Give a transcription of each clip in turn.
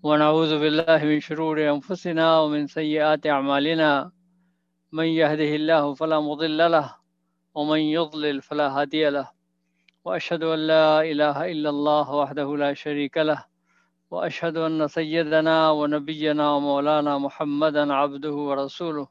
ونعوذ بالله من شرور أنفسنا ومن سيئات أعمالنا من يهده الله فلا مضل له ومن يضلل فلا هادي له وأشهد أن لا إله إلا الله وحده لا شريك له وأشهد أن سيدنا ونبينا ومولانا محمدا عبده ورسوله.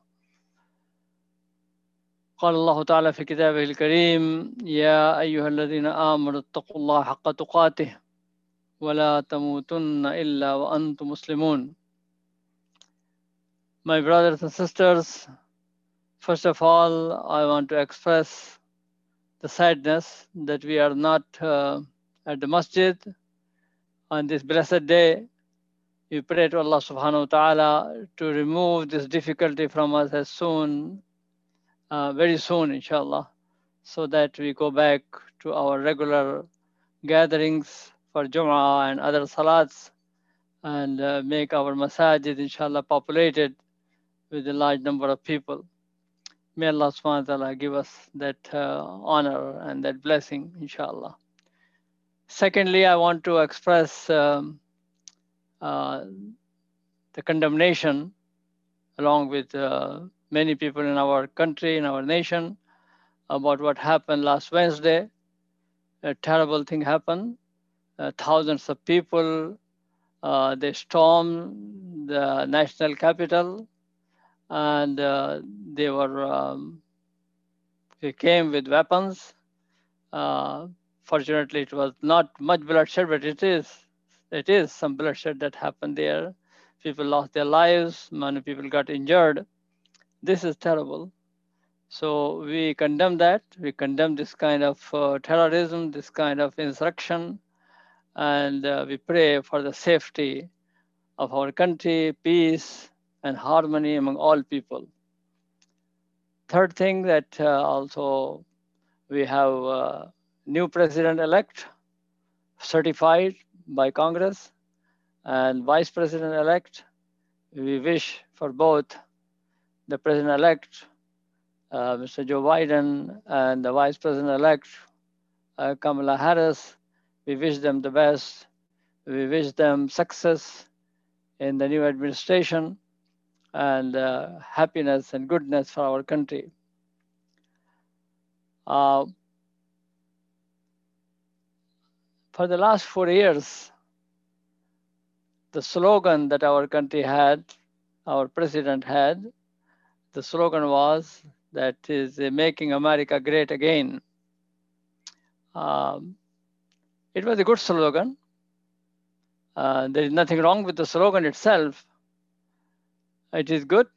قال الله تعالى في كتابه الكريم: يا أيها الذين آمنوا اتقوا الله حق تقاته ولا تموتن إلا وأنتم مسلمون. My brothers and sisters, first of all, I want to express the sadness that we are not at the masjid on this blessed day. We pray to Allah subhanahu wa ta'ala to remove this difficulty from us as soon, very soon, inshallah, so that we go back to our regular gatherings for Jum'ah and other salats and make our masajid, inshallah, populated with a large number of people. May Allah subhanahu wa ta'ala give us that honor and that blessing, inshallah. Secondly, I want to express the condemnation along with many people in our country, in our nation, about what happened last Wednesday. A terrible thing happened. Thousands of people, they stormed the national capital, and they came with weapons. Fortunately, it was not much bloodshed, but it is some bloodshed that happened there. People lost their lives, many people got injured. This is terrible. So we condemn that. We condemn this kind of terrorism, this kind of insurrection, and we pray for the safety of our country, peace and harmony among all people. Third thing that also we have new president-elect certified by Congress and vice president-elect. We wish for both the president-elect, Mr. Joe Biden, and the vice president-elect, Kamala Harris. We wish them the best. We wish them success in the new administration and happiness and goodness for our country. For the last 4 years, the slogan that our country had, our president had, the slogan was that is making America great again. It was a good slogan. There is nothing wrong with the slogan itself. It is good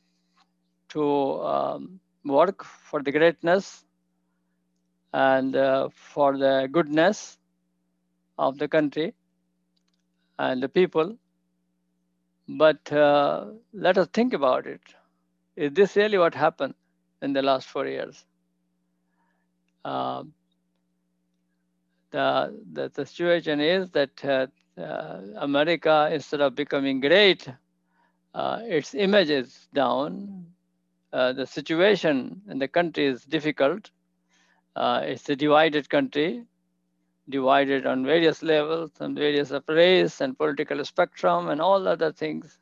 to work for the greatness and for the goodness of the country and the people. But let us think about it. Is this really what happened in the last 4 years? The situation is that America, instead of becoming great, its image is down. The situation in the country is difficult. It's a divided country, divided on various levels and various of race and political spectrum and all other things.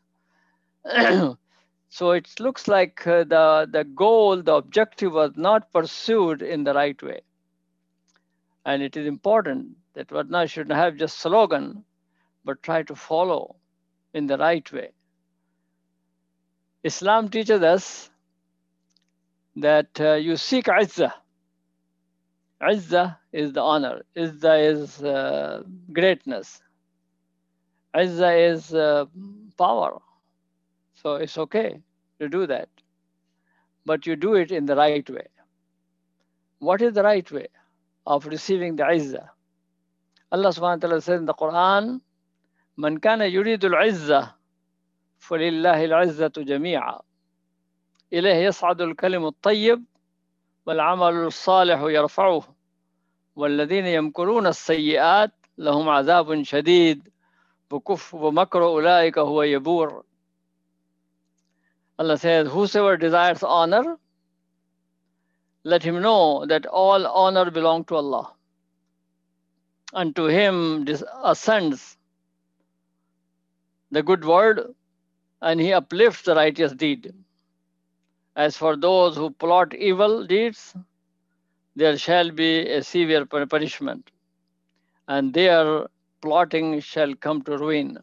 So it looks like the goal, the objective was not pursued in the right way. And it is important that one should not have just slogan, but try to follow in the right way. Islam teaches us that you seek izzah. Izzah is the honor. Izzah is greatness. Izzah is power. So it's okay to do that. But you do it in the right way. What is the right way of receiving the izzah? Allah subhanahu wa ta'ala says in the Quran, Man kana yuridu al-izzah, فَلِلَّهِ الْعِزَّةُ جَمِيعًا إِلَيْهِ يَصْعَدُ الْكَلِمُ الطَّيِّبُ وَالْعَمَلُ الصَّالِحُ يَرْفَعُهُ وَالَّذِينَ يَمْكُرُونَ السَّيِّئَاتِ لَهُمْ عَذَابٌ شَدِيدٌ وَمَكْرُ أُولَٰئِكَ هُوَ يَبُورُ. Allah says, whosoever desires honor, let him know that all honor belongs to Allah. And to him ascends the good word, and he uplifts the righteous deed. As for those who plot evil deeds, there shall be a severe punishment, and their plotting shall come to ruin.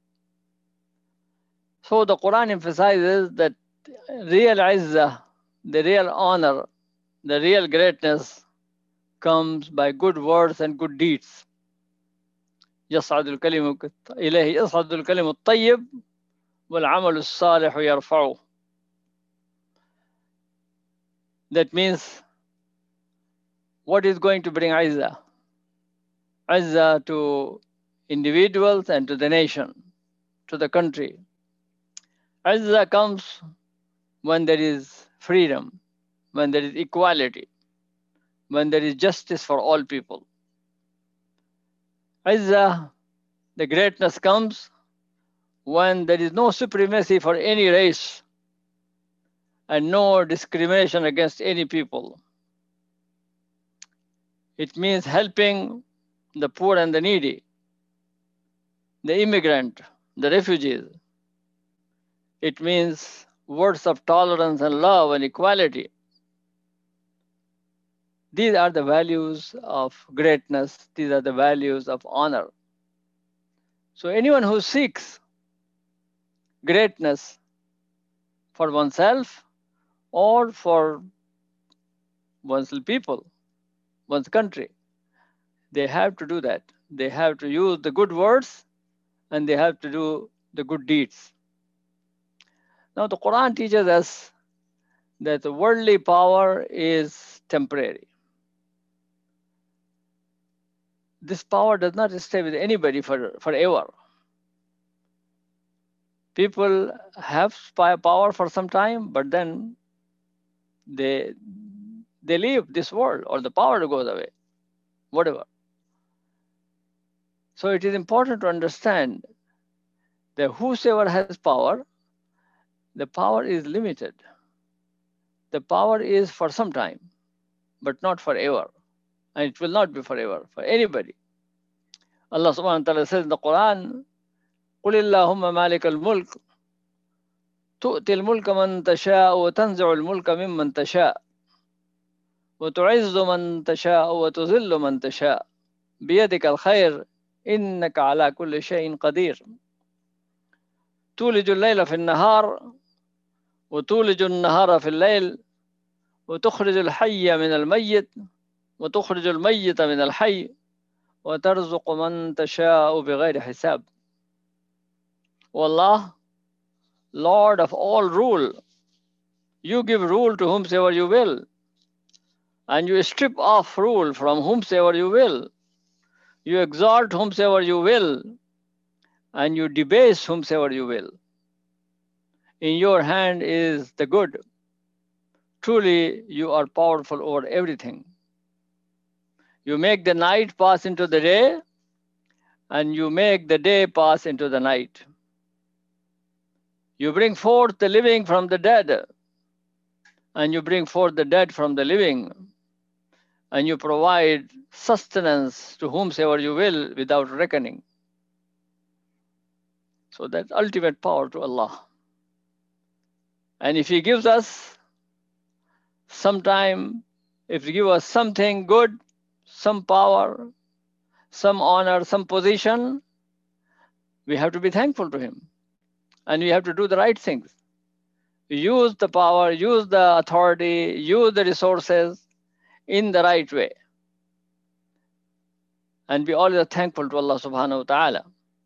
So the Quran emphasizes that real izzah, the real honor, the real greatness comes by good words and good deeds. يصعد الكلم إليه يصعد الكلم الطيب والعمل الصالح يرفعه. That means, what is going to bring izzah? Izzah to individuals and to the nation, to the country. Izzah comes when there is freedom, when there is equality, when there is justice for all people. Izzah, the greatness, comes when there is no supremacy for any race and no discrimination against any people. It means helping the poor and the needy, the immigrant, the refugees. It means words of tolerance and love and equality. These are the values of greatness. These are the values of honor. So anyone who seeks greatness for oneself or for one's people, one's country, they have to do that. They have to use the good words and they have to do the good deeds. Now the Quran teaches us that the worldly power is temporary. This power does not stay with anybody forever. People have power for some time, but then they leave this world or the power goes away, whatever. So it is important to understand that whosoever has power, the power is limited. The power is for some time, but not forever. And it will not be forever for anybody. Allah subhanahu wa ta'ala says in the Quran, قُلِ اللَّهُمَّ مَالِكَ الْمُلْكِ تُؤْتِي الْمُلْكَ مَنْ تَشَاءُ وَتَنْزِعُ الْمُلْكَ مِمَّنْ تَشَاءُ وَتُعِزُّ مَنْ تَشَاءُ وَتُذِلُّ مَنْ تَشَاءُ بِيَدِكَ الْخَيْرُ إِنَّكَ عَلَى كُلِّ شَيْءٍ قَدِيرٌ تولج الليل في النهار وتولج النهار في الليل وتخرج الحي من الميت وتخرج الميت من الحي وترزق من تشاء بغير حساب. O Allah, Lord of all rule, you give rule to whomsoever you will, and you strip off rule from whomsoever you will. You exalt whomsoever you will, and you debase whomsoever you will. In your hand is the good. Truly, you are powerful over everything. You make the night pass into the day, and you make the day pass into the night. You bring forth the living from the dead, and you bring forth the dead from the living, and you provide sustenance to whomsoever you will without reckoning. So that's ultimate power to Allah. And if He gives us sometime, if He gives us something good, some power, some honor, some position, we have to be thankful to Him. And we have to do the right things. Use the power, use the authority, use the resources in the right way. And be always thankful to Allah subhanahu wa ta'ala.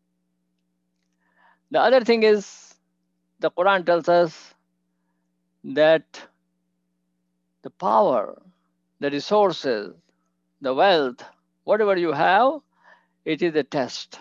The other thing is, the Quran tells us that the power, the resources, the wealth, whatever you have, it is a test.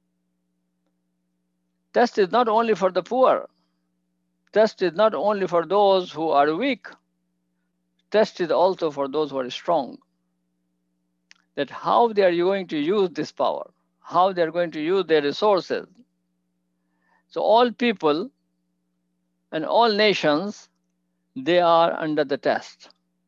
Test is not only for the poor. Test is not only for those who are weak. Test is also for those who are strong. That how they are going to use this power, how they are going to use their resources. So all people and all nations, they are under the test.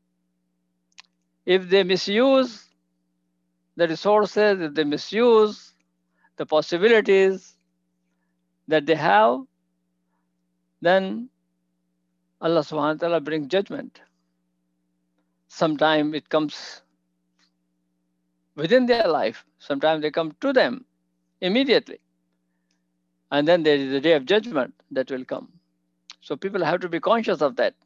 If they misuse the resources, if they misuse the possibilities, that they have, then Allah subhanahu wa ta'ala brings judgment. Sometimes it comes within their life, sometimes they come to them immediately. And then there is a day of judgment that will come. So people have to be conscious of that.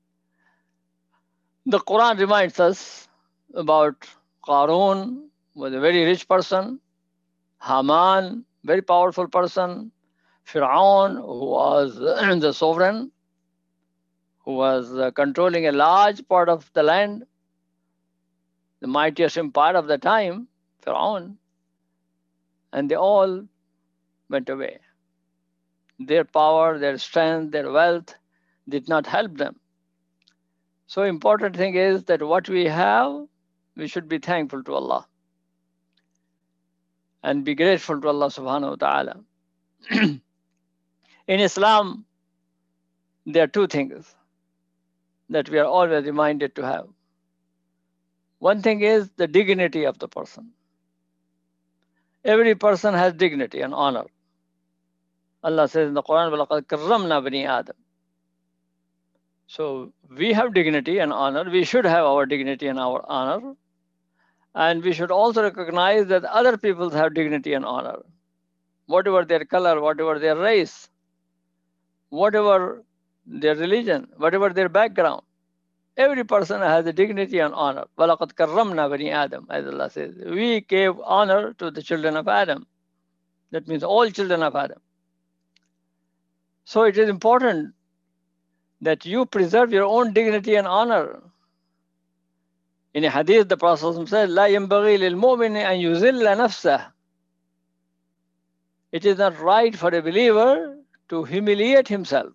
The Quran reminds us about Qarun, was a very rich person, Haman, very powerful person, Fir'aun, who was the sovereign, who was controlling a large part of the land, the mightiest empire of the time, Fir'aun, and they all went away. Their power, their strength, their wealth did not help them. So important thing is that what we have, we should be thankful to Allah and be grateful to Allah subhanahu wa ta'ala. In Islam, there are two things that we are always reminded to have. One thing is the dignity of the person. Every person has dignity and honor. Allah says in the Quran, وَلَقَدْ كَرَّمْنَا بَنِي آدَمَ. So we have dignity and honor. We should have our dignity and our honor. And we should also recognize that other people have dignity and honor. Whatever their color, whatever their race, whatever their religion, whatever their background, every person has a dignity and honor. وَلَقَدْ كَرَّمْنَا بَنِي آدَمَ, as Allah says. We gave honor to the children of Adam. That means all children of Adam. So it is important that you preserve your own dignity and honor. In a hadith, the Prophet said, لا ينبغي للمؤمن أن يذل نفسه. It is not right for a believer to humiliate himself.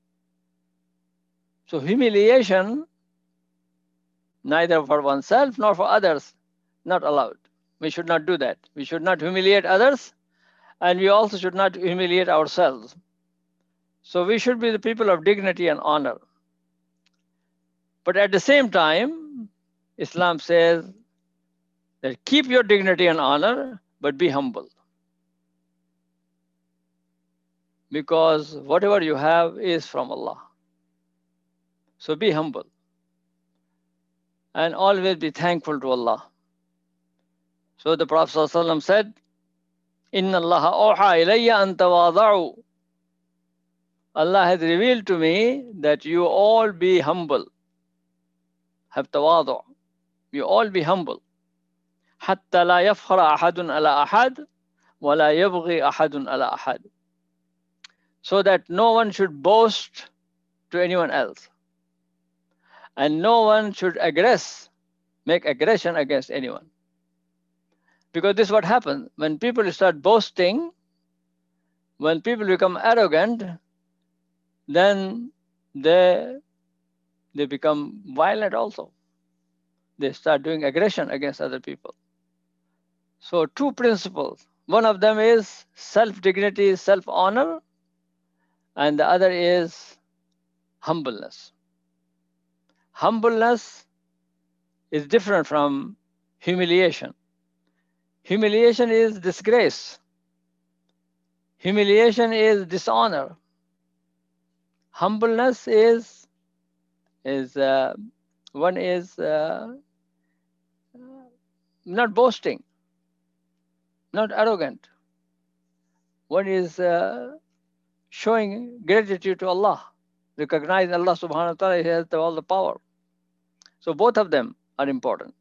So humiliation, neither for oneself nor for others, not allowed. We should not do that. We should not humiliate others, and we also should not humiliate ourselves. So we should be the people of dignity and honor. But at the same time, Islam says that keep your dignity and honor, but be humble. Because whatever you have is from Allah. So be humble. And always be thankful to Allah. So the Prophet ﷺ said, إِنَّ اللَّهَ أَوْحَى إِلَيَّ أَن تَوَاضَعُوا. Allah has revealed to me that you all be humble. Have tawadu'. You all be humble. حَتَّى لَا يَفْخَرَ أَحَدٌ عَلَى أَحَدٍ وَلَا يَبْغِي أَحَدٌ عَلَى أَحَدٍ. So that no one should boast to anyone else. And no one should make aggression against anyone. Because this is what happens. When people start boasting, when people become arrogant, then they become violent also. They start doing aggression against other people. So two principles. One of them is self-dignity, self-honor, and the other is humbleness. Humbleness is different from humiliation. Humiliation is disgrace. Humiliation is dishonor. Humbleness is not boasting, not arrogant. One is showing gratitude to Allah, recognizing Allah subhanahu wa ta'ala has all the power. So both of them are important.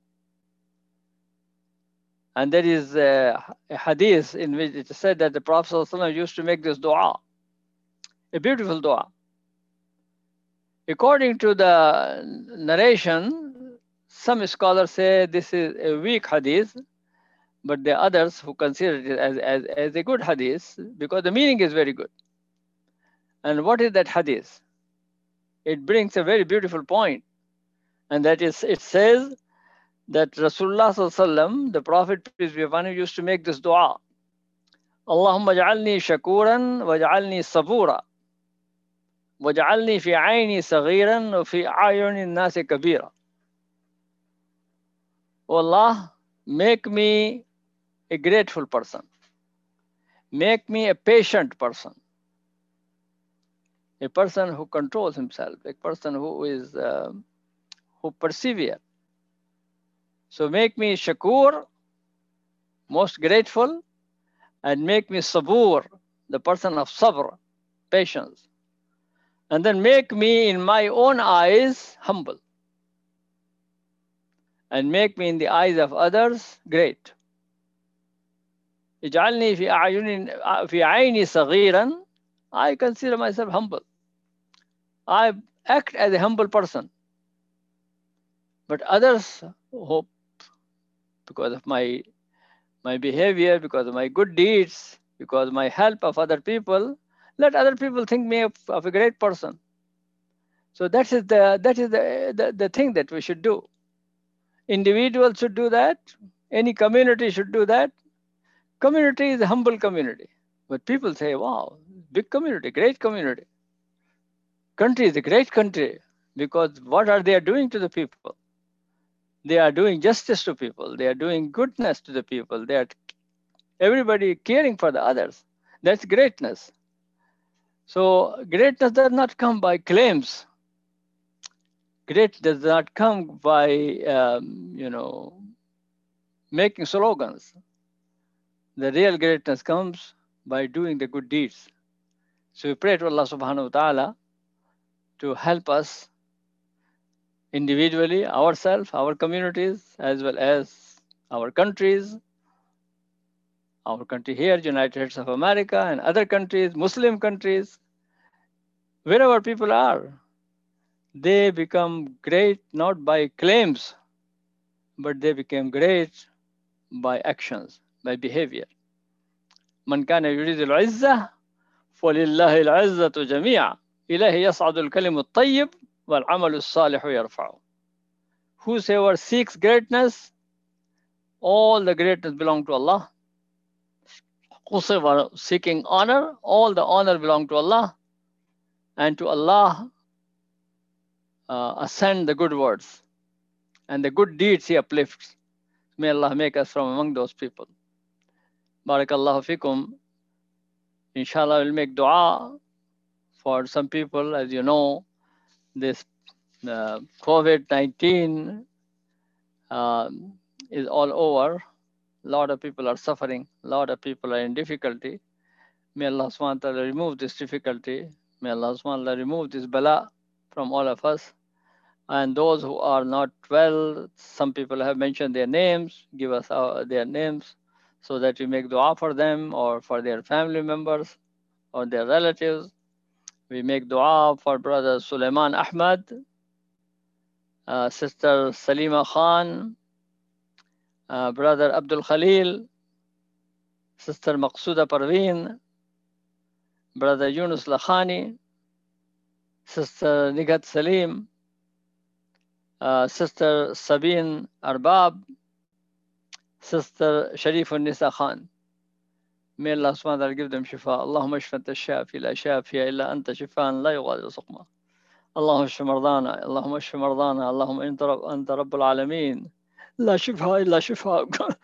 And there is a hadith in which it is said that the Prophet ﷺ used to make this dua, a beautiful dua. According to the narration, some scholars say this is a weak hadith, but there are others who consider it as a good hadith because the meaning is very good. And what is that hadith? It brings a very beautiful point, and that is, it says that Rasulullah ﷺ, the Prophet, peace be upon him, used to make this dua. Allahumma ja'alni shakuran wa ja'alni sabura wa ja'alni fi ayni saghiran wa fi ayuni nasi kabira. Oh Allah, make me a grateful person. Make me a patient person. a person who controls himself, a person who is who persevere. So make me shakur, most grateful, and make me sabur, the person of sabr, patience. And then make me in my own eyes humble, and make me in the eyes of others great. اجعلني في عيني صغيرا. I consider myself humble. I act as a humble person. But others hope, because of my behavior, because of my good deeds, because of my help of other people, let other people think me of a great person. So that is the thing that we should do. Individuals should do that. Any community should do that. Community is a humble community. But people say, wow, big community, great community. Country is a great country, because what are they doing to the people? They are doing justice to people. They are doing goodness to the people. They are everybody caring for the others. That's greatness. So greatness does not come by claims. Great does not come by making slogans. The real greatness comes by doing the good deeds. So we pray to Allah subhanahu wa ta'ala to help us individually, ourselves, our communities, as well as our countries, our country here, United States of America, and other countries, Muslim countries, wherever people are, they become great not by claims, but they become great by actions, by behavior. من كان يريد العزة فلله العزة جميعا إليه يصعد الكلم الطيب والعمل الصالح يرفعه. Whosoever seeks greatness, all the greatness belong to Allah. Whosoever seeking honor, all the honor belong to Allah. And to Allah ascend the good words, and the good deeds He uplifts. May Allah make us from among those people. Barakallahu fikum. Inshallah, we'll make dua for some people. As you know, this COVID-19 is all over. A lot of people are suffering. A lot of people are in difficulty. May Allah subhanahu wa ta'ala remove this difficulty. May Allah subhanahu wa ta'ala remove this bala from all of us. And those who are not well, some people have mentioned their names. Give us their names so that we make dua for them or for their family members or their relatives. We make dua for brother Suleiman Ahmad, sister Salima Khan, brother Abdul Khalil, sister Maqsuda Parveen, brother Yunus Lakhani, sister Nigat Salim, sister Sabine Arbab, sister Sharifun Nisa Khan. May Allah subhanahu wa ta'ala give them shifa. Allahumma shfa anta shafi la shafiya illa anta shifaan la yughadiru saqma. Allahumma shfa mardana, Allahumma shfa mardana, Allahumma anta rabbul alameen. La shifa illa shifa.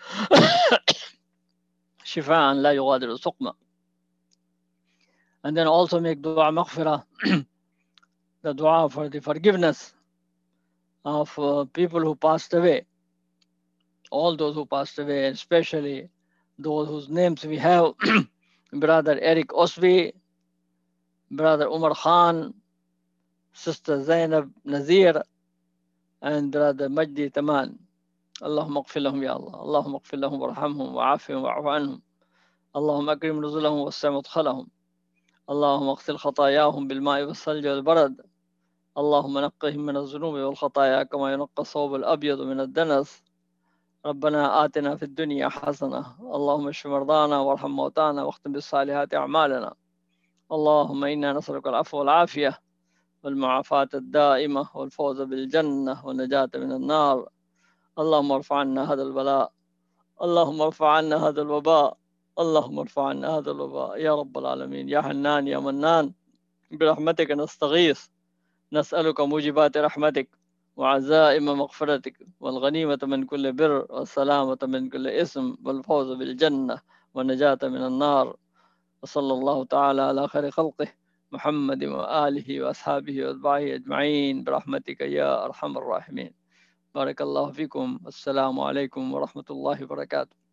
Shifaan la yughadiru saqma. And then also make dua maghfirah, the dua for the forgiveness of people who passed away. All those who passed away, especially those whose names we have, brother Eric Osby, brother Umar Khan, sister Zainab Nazir, and brother Majdi Taman. اللهم اغفر لهم يا الله. اللهم اغفر لهم وارحمهم وعافهم واعف عنهم. اللهم اكرم نزلهم ووسع مدخلهم. اللهم اغسل خطاياهم بالماء والثلج والبرد. اللهم نقهم من الذنوب والخطايا كما ينقى الثوب الابيض من الدنس. ربنا آتنا في الدنيا حسنة. اللهم اشف مرضانا وارحم موتانا واختم بالصالحات أعمالنا. اللهم إنا نسألك العفو والعافية والمعافاة الدائمة والفوز بالجنة والنجاة من النار. اللهم ارفع عنا هذا البلاء. اللهم ارفع عنا هذا الوباء. اللهم ارفع عنا هذا الوباء يا رب العالمين. يا حنان يا منان، برحمتك نستغيث. نسألك موجبات رحمتك وعزائم مغفرتك والغنيمة من كل بر والسلامة من كل إثم والفوز بالجنة والنجاة من النار. وصلى الله تعالى على خير خلقه Muhammad व आलिहि व अस्हाबिहि व अत्बाइहि अजमईन बिरहमतिका या अरहमर राहिमीन। बारकल्लाहु फ़ीकुम। अस्सलामु अलैकुम व रहमतुल्लाहि व बरकातुहू।